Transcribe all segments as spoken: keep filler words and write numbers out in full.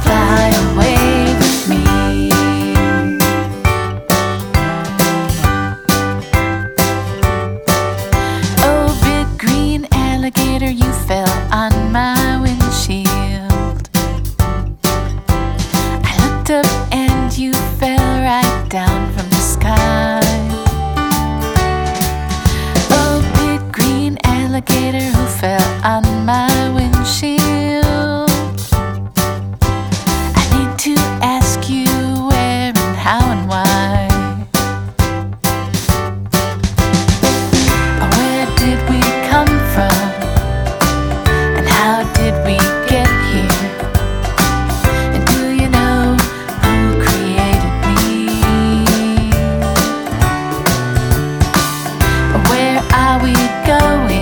fly away with me? Oh, big green alligator, you fell on my windshield. I looked up and you fell right down from the sky. Oh, big green alligator who fell on my windshield. I need to ask you where and how and why. Where did we come from? And how did we get here? And do you know who created me? Where are we going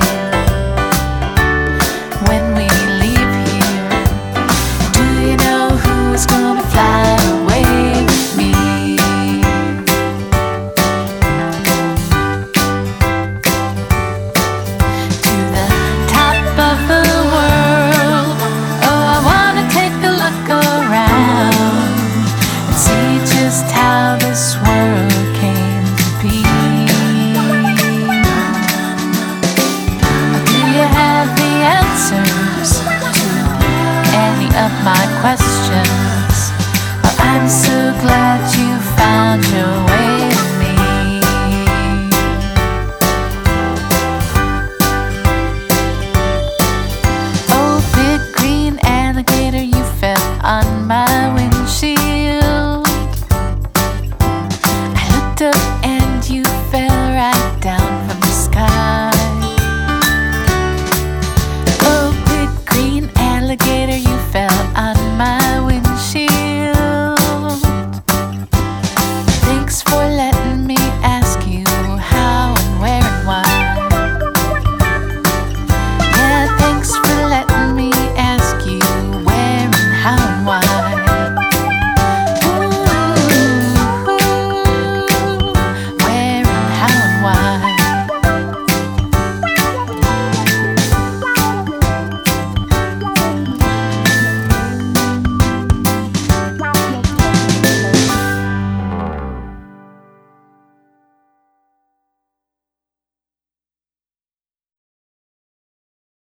when we leave here? Do you know who's gonna fly away with me? To the top of the world. Oh, I wanna take a look around and see just how this world came to be. Do you have the answers to any of my questions? Well, I'm so glad you found your way to me. Oh, big green alligator, you fell on my